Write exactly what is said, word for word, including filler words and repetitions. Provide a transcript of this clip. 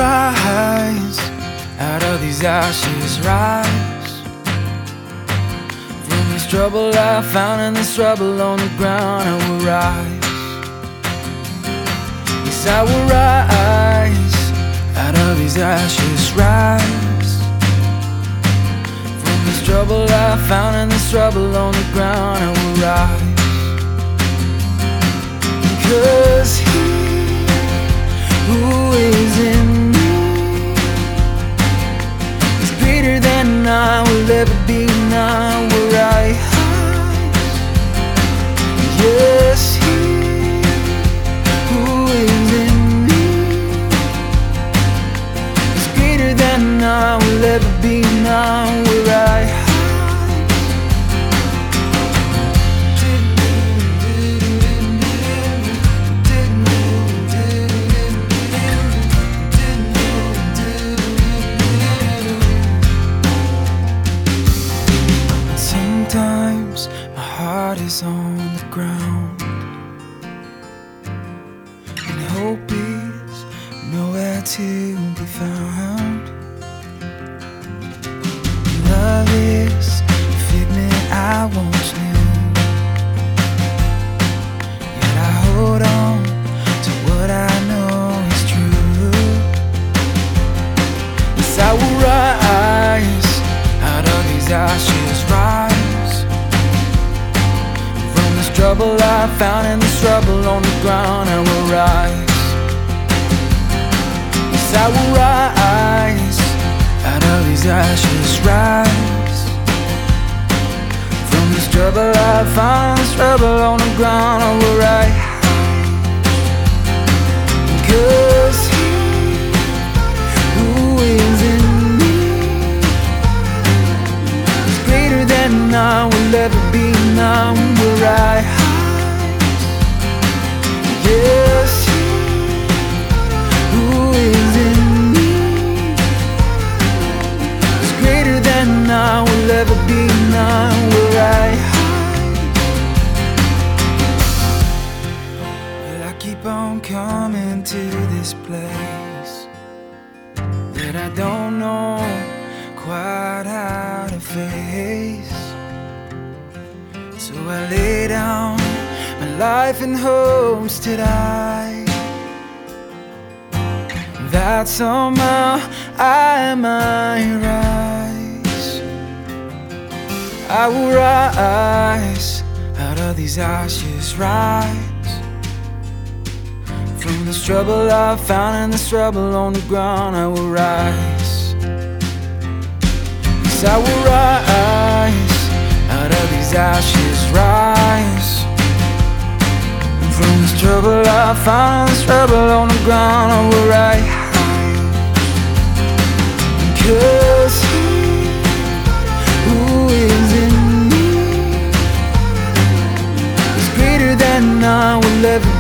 rise, out of these ashes rise. From this trouble I found and this trouble on the ground, I will rise. Yes, I will rise, out of these ashes rise. From this trouble I found and this trouble on the ground, I will rise. Because he who is in me is greater than I will ever be, and I will rise. Yes, he who is in me is greater than I will ever be, and I will rise. Sometimes my heart is on the ground and hope is nowhere to be found. Love is a figment I once knew, yet I hold on to what I know is true. Yes, I will rise, out of these ashes rise. Trouble I found and this trouble on the ground, I will rise. Yes, I will rise, out of these ashes rise. From this trouble I found, this trouble on the ground, I will rise. Because he who is in me is greater than I will ever be, and I will rise. Yes, he who is in me is greater than I will ever be, and I will rise. Well, I keep on coming to this place that I don't know quite how to face. So I lay down my life in hopes that I, that somehow I might rise. I will rise, out of these ashes rise. From this trouble I found and this trouble on the ground, I will rise. Yes, I will rise, out of these ashes rise. From this trouble I found, this trouble on the ground, I will rise. Because he who is in me is greater than I will ever